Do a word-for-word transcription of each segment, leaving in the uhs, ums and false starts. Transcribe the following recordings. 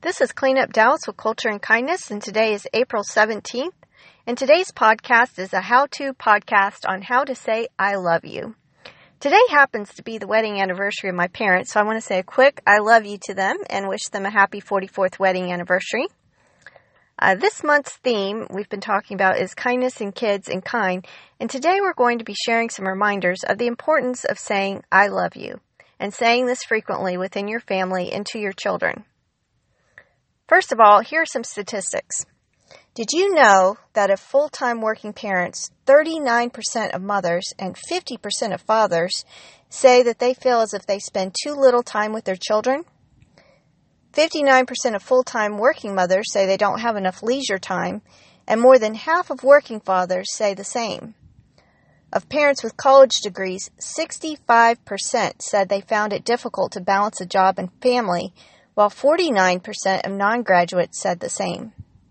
This is Clean Up Dallas with Culture and Kindness, and today is April seventeenth. And today's podcast is a how-to podcast on how to say I love you. Today happens to be the wedding anniversary of my parents, so I want to say a quick I love you to them and wish them a happy forty-fourth wedding anniversary. Uh, this month's theme we've been talking about is kindness in kids and kind, and today we're going to be sharing some reminders of the importance of saying I love you, and saying this frequently within your family and to your children. First of all, here are some statistics. Did you know that of full-time working parents, thirty-nine percent of mothers and fifty percent of fathers say that they feel as if they spend too little time with their children? fifty-nine percent of full-time working mothers say they don't have enough leisure time, and more than half of working fathers say the same. Of parents with college degrees, sixty-five percent said they found it difficult to balance a job and family, while forty-nine percent of non-graduates said the same.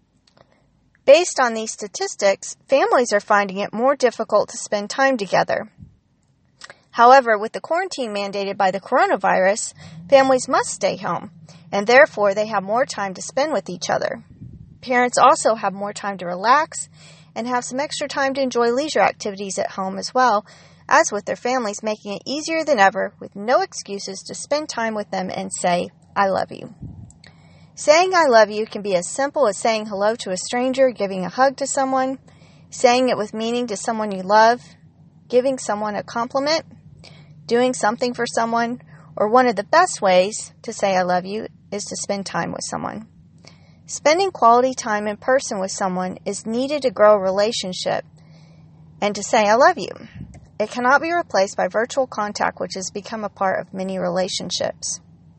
Based on these statistics, families are finding it more difficult to spend time together. However, with the quarantine mandated by the coronavirus, families must stay home, and therefore they have more time to spend with each other. Parents also have more time to relax and have some extra time to enjoy leisure activities at home as well as with their families, making it easier than ever with no excuses to spend time with them and say, I love you. Saying I love you can be as simple as saying hello to a stranger, giving a hug to someone, saying it with meaning to someone you love, giving someone a compliment, doing something for someone, or one of the best ways to say I love you is to spend time with someone. Spending quality time in person with someone is needed to grow a relationship and to say I love you. It cannot be replaced by virtual contact, which has become a part of many relationships.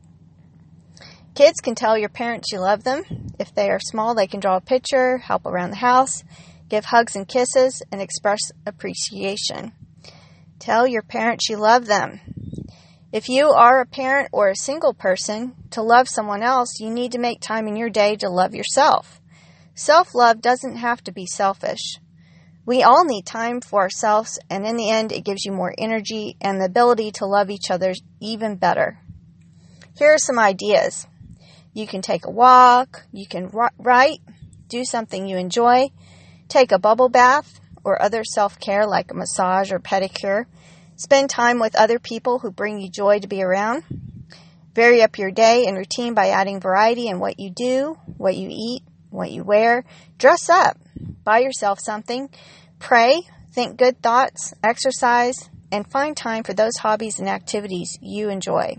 Kids can tell your parents you love them. If they are small, they can draw a picture, help around the house, give hugs and kisses, and express appreciation. Tell your parents you love them. If you are a parent or a single person, to love someone else, you need to make time in your day to love yourself. Self-love doesn't have to be selfish. We all need time for ourselves, and in the end, it gives you more energy and the ability to love each other even better. Here are some ideas. You can take a walk, you can write, do something you enjoy, take a bubble bath or other self-care like a massage or pedicure, spend time with other people who bring you joy to be around, vary up your day and routine by adding variety in what you do, what you eat, what you wear, dress up, buy yourself something, pray, think good thoughts, exercise, and find time for those hobbies and activities you enjoy.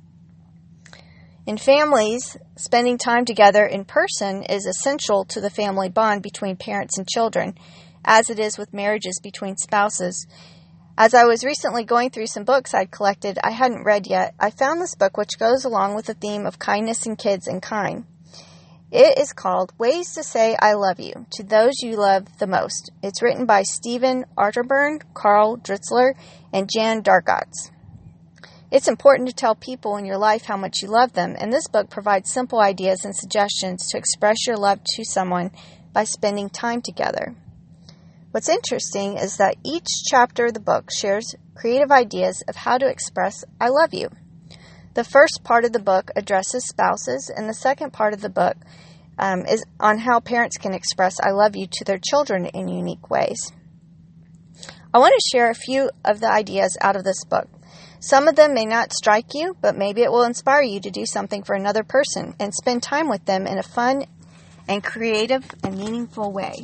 In families, spending time together in person is essential to the family bond between parents and children, as it is with marriages between spouses. As I was recently going through some books I'd collected I hadn't read yet, I found this book which goes along with the theme of kindness in kids and kind. It is called Ways to Say I Love You to Those You Love the Most. It's written by Stephen Arterburn, Carl Dritzler, and Jan Dargatz. It's important to tell people in your life how much you love them, and this book provides simple ideas and suggestions to express your love to someone by spending time together. What's interesting is that each chapter of the book shares creative ideas of how to express I love you. The first part of the book addresses spouses, and the second part of the book um, is on how parents can express I love you to their children in unique ways. I want to share a few of the ideas out of this book. Some of them may not strike you, but maybe it will inspire you to do something for another person and spend time with them in a fun and creative and meaningful way.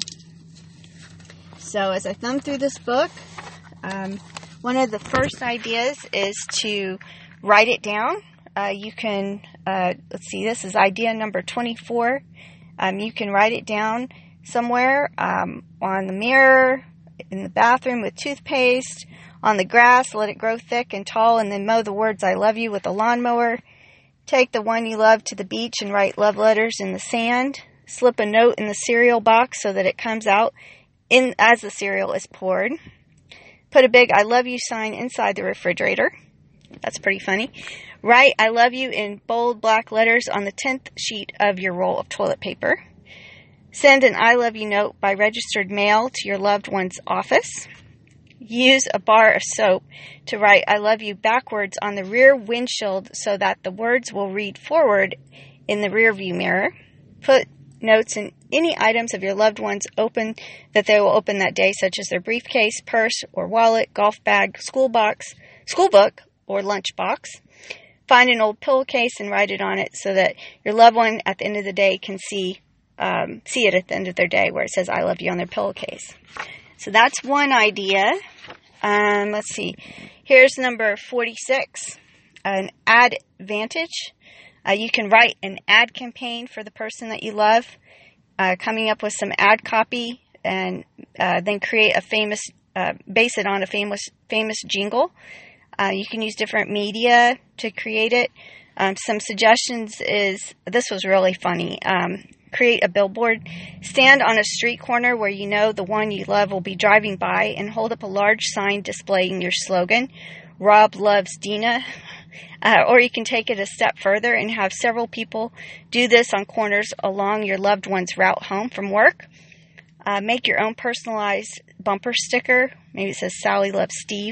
So as I thumb through this book, um, one of the first ideas is to write it down. Uh, you can, uh, let's see, this is idea number twenty-four. Um, you can write it down somewhere um, on the mirror, in the bathroom with toothpaste, on the grass, let it grow thick and tall, and then mow the words I love you with a lawnmower. Take the one you love to the beach and write love letters in the sand. Slip a note in the cereal box so that it comes out in as the cereal is poured. Put a big I love you sign inside the refrigerator. That's pretty funny. Write I love you in bold black letters on the tenth sheet of your roll of toilet paper. Send an I love you note by registered mail to your loved one's office. Use a bar of soap to write I love you backwards on the rear windshield so that the words will read forward in the rear view mirror. Put notes in any items of your loved ones open that they will open that day, such as their briefcase, purse, or wallet, golf bag, school box, school book, or lunch box. Find an old pillowcase and write it on it so that your loved one at the end of the day can see um, see it at the end of their day where it says I love you on their pillowcase. So that's one idea. Um, let's see. Here's number forty-six, an ad vantage. Uh, you can write an ad campaign for the person that you love, uh, coming up with some ad copy, and uh, then create a famous, uh, base it on a famous famous jingle. Uh, you can use different media to create it. Um, some suggestions is, this was really funny, um, create a billboard. Stand on a street corner where you know the one you love will be driving by and hold up a large sign displaying your slogan, Rob loves Dina. Uh, or you can take it a step further and have several people do this on corners along your loved one's route home from work. Uh, make your own personalized bumper sticker. Maybe it says Sally loves Steve.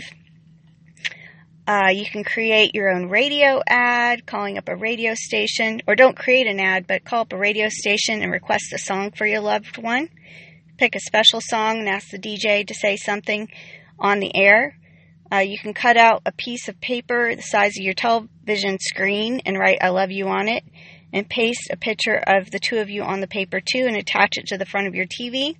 Uh, you can create your own radio ad, calling up a radio station, or don't create an ad, but call up a radio station and request a song for your loved one. Pick a special song and ask the D J to say something on the air. Uh, you can cut out a piece of paper the size of your television screen and write I love you on it, and paste a picture of the two of you on the paper too and attach it to the front of your T V.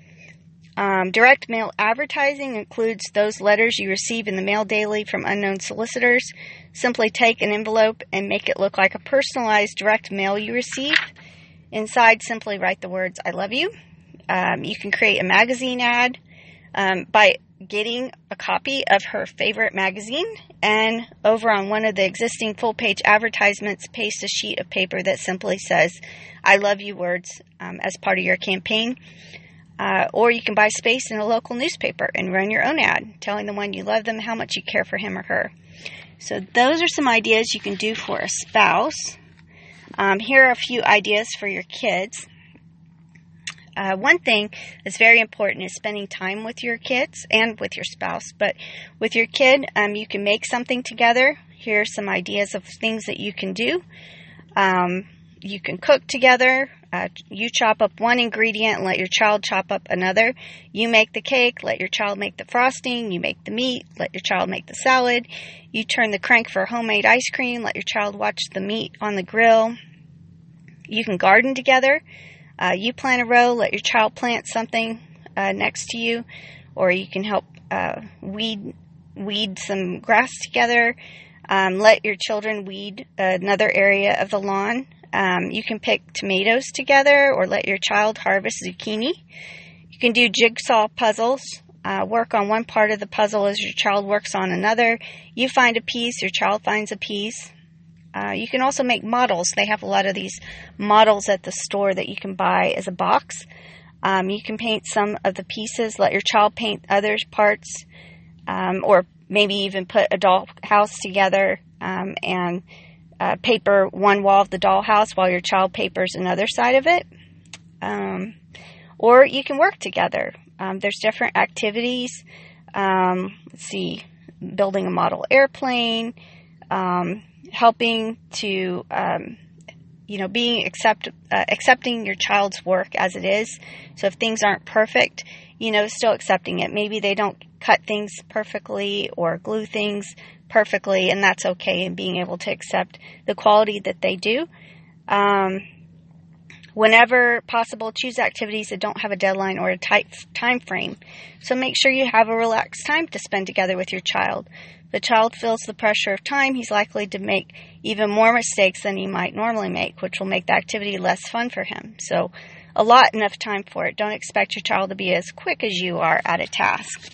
Um, direct mail advertising includes those letters you receive in the mail daily from unknown solicitors. Simply take an envelope and make it look like a personalized direct mail you receive. Inside, simply write the words I love you. Um, you can create a magazine ad um, by getting a copy of her favorite magazine, and over on one of the existing full-page advertisements, paste a sheet of paper that simply says I love you words um, as part of your campaign. Uh, or you can buy space in a local newspaper and run your own ad, telling the one you love them how much you care for him or her. So those are some ideas you can do for a spouse. Um, here are a few ideas for your kids. Uh, one thing that's very important is spending time with your kids and with your spouse. But with your kid, um, you can make something together. Here are some ideas of things that you can do. Um, you can cook together. Uh, you chop up one ingredient and let your child chop up another. You make the cake, let your child make the frosting. You make the meat, let your child make the salad. You turn the crank for homemade ice cream, let your child watch the meat on the grill. You can garden together. Uh, you plant a row, let your child plant something uh, next to you, or you can help uh, weed weed some grass together. Um, let your children weed another area of the lawn. Um, you can pick tomatoes together, or let your child harvest zucchini. You can do jigsaw puzzles. Uh, work on one part of the puzzle as your child works on another. You find a piece, your child finds a piece. Uh, you can also make models. They have a lot of these models at the store that you can buy as a box. Um, you can paint some of the pieces. Let your child paint other parts, um, or maybe even put a doll house together um, and uh, paper one wall of the dollhouse while your child papers another side of it. Um, or you can work together. Um, there's different activities. Um, let's see, building a model airplane, um, helping to, um, you know, being accept, uh, accepting your child's work as it is. So if things aren't perfect, you know, still accepting it. Maybe they don't cut things perfectly or glue things perfectly, and that's okay, and being able to accept the quality that they do. Um, whenever possible, choose activities that don't have a deadline or a tight time frame. So make sure you have a relaxed time to spend together with your child. If the child feels the pressure of time, he's likely to make even more mistakes than he might normally make, which will make the activity less fun for him. So allot enough time for it. Don't expect your child to be as quick as you are at a task.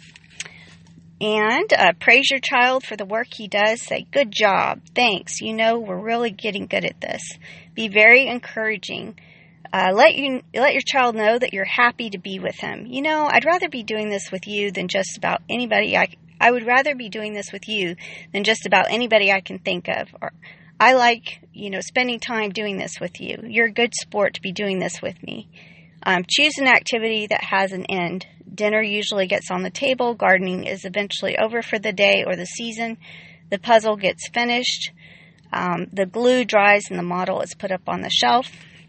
And uh, praise your child for the work he does. Say, good job, thanks, you know, we're really getting good at this. Be very encouraging. Uh, let you let your child know that you're happy to be with him. You know, I'd rather be doing this with you than just about anybody. I, I would rather be doing this with you than just about anybody I can think of. Or I like, you know, spending time doing this with you. You're a good sport to be doing this with me. Um, choose an activity that has an end. Dinner usually gets on the table. Gardening is eventually over for the day or the season. The puzzle gets finished. Um, the glue dries and the model is put up on the shelf.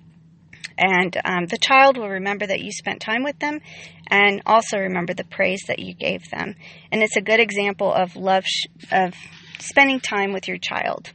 And um, the child will remember that you spent time with them and also remember the praise that you gave them. And it's a good example of love, sh- of spending time with your child.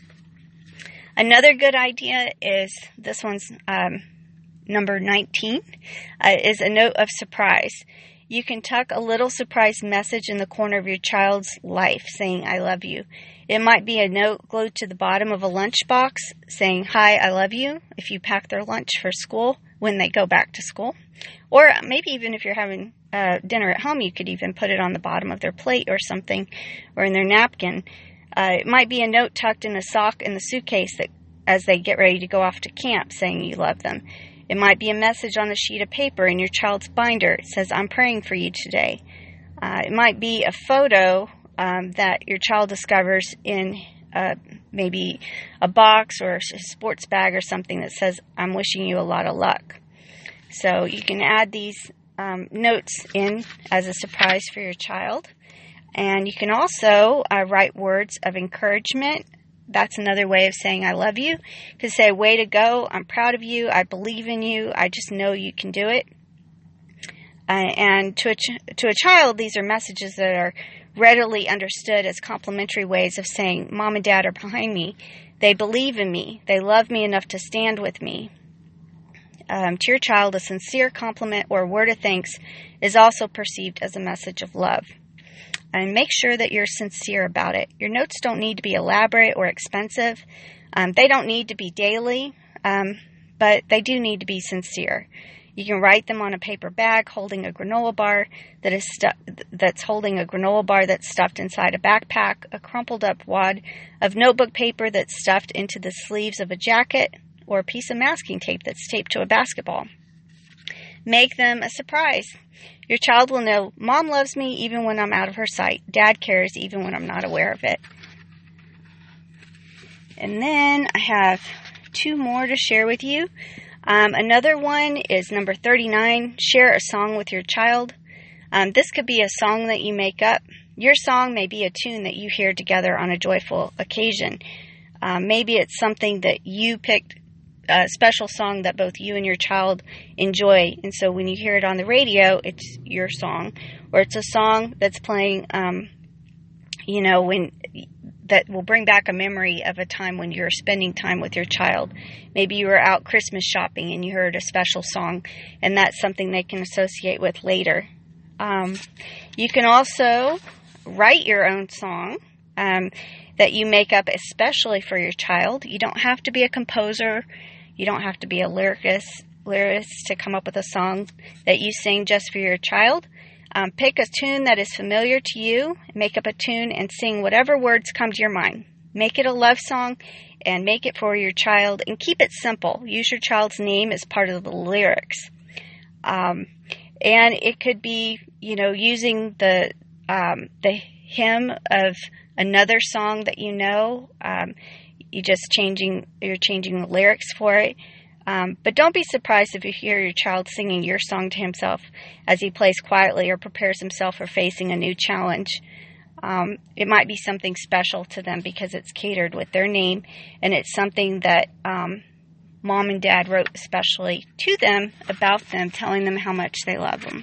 Another good idea is, this one's um, number nineteen, uh, is a note of surprise. You can tuck a little surprise message in the corner of your child's life saying, I love you. It might be a note glued to the bottom of a lunchbox saying, hi, I love you, if you pack their lunch for school when they go back to school. Or maybe even if you're having uh, dinner at home, you could even put it on the bottom of their plate or something, or in their napkin. Uh, it might be a note tucked in a sock in the suitcase that, as they get ready to go off to camp, saying you love them. It might be a message on a sheet of paper in your child's binder. It says, I'm praying for you today. Uh, it might be a photo um, that your child discovers in uh, maybe a box or a sports bag or something that says, I'm wishing you a lot of luck. So you can add these um, notes in as a surprise for your child. And you can also uh, write words of encouragement. That's another way of saying I love you. You can say, way to go, I'm proud of you, I believe in you, I just know you can do it. Uh, and to a, ch- to a child, these are messages that are readily understood as complimentary ways of saying, Mom and Dad are behind me, they believe in me, they love me enough to stand with me. Um, to your child, a sincere compliment or word of thanks is also perceived as a message of love. And make sure that you're sincere about it. Your notes don't need to be elaborate or expensive. Um, they don't need to be daily, um, but they do need to be sincere. You can write them on a paper bag holding a granola bar that is stu- that's holding a granola bar that's stuffed inside a backpack, a crumpled up wad of notebook paper that's stuffed into the sleeves of a jacket, or a piece of masking tape that's taped to a basketball. Make them a surprise. Your child will know, Mom loves me even when I'm out of her sight. Dad cares even when I'm not aware of it. And then I have two more to share with you. Um, another one is number thirty-nine, share a song with your child. Um, this could be a song that you make up. Your song may be a tune that you hear together on a joyful occasion. Um, maybe it's something that you picked, a special song that both you and your child enjoy, and so when you hear it on the radio, it's your song, or it's a song that's playing, um, you know, when that will bring back a memory of a time when you're spending time with your child. Maybe you were out Christmas shopping and you heard a special song, and that's something they can associate with later. Um, you can also write your own song um, that you make up especially for your child. You don't have to be a composer. You don't have to be a lyricist, lyricist to come up with a song that you sing just for your child. Um, pick a tune that is familiar to you, make up a tune, and sing whatever words come to your mind. Make it a love song and make it for your child, and keep it simple. Use your child's name as part of the lyrics. Um, and it could be, you know, using the um, the hymn of another song that you know. Um, you just changing, you're changing the lyrics for it. Um, but don't be surprised if you hear your child singing your song to himself as he plays quietly or prepares himself for facing a new challenge. Um, it might be something special to them because it's catered with their name, and it's something that um, Mom and Dad wrote especially to them, about them, telling them how much they love them.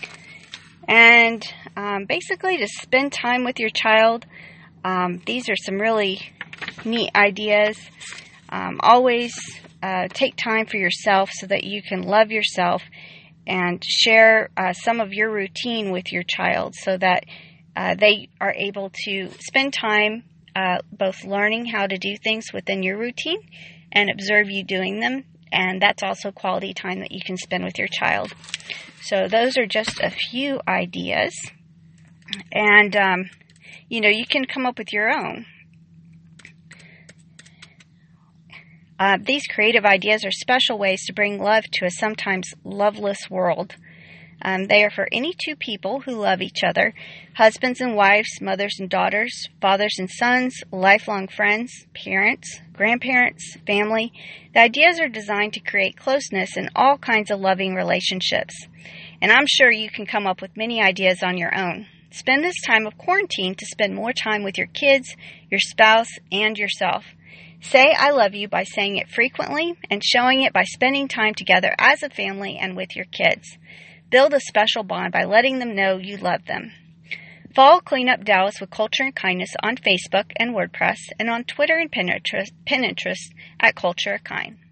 And um, basically to spend time with your child, um, these are some really neat ideas. Um, always uh, take time for yourself so that you can love yourself, and share uh, some of your routine with your child so that uh, they are able to spend time uh, both learning how to do things within your routine and observe you doing them. And that's also quality time that you can spend with your child. So those are just a few ideas. And, um, you know, you can come up with your own. Uh, these creative ideas are special ways to bring love to a sometimes loveless world. Um, they are for any two people who love each other, husbands and wives, mothers and daughters, fathers and sons, lifelong friends, parents, grandparents, family. The ideas are designed to create closeness in all kinds of loving relationships. And I'm sure you can come up with many ideas on your own. Spend this time of quarantine to spend more time with your kids, your spouse, and yourself. Say I love you by saying it frequently and showing it by spending time together as a family and with your kids. Build a special bond by letting them know you love them. Follow Clean Up Dallas with Culture and Kindness on Facebook and WordPress, and on Twitter and Pinterest, Pinterest at Culture of Kind.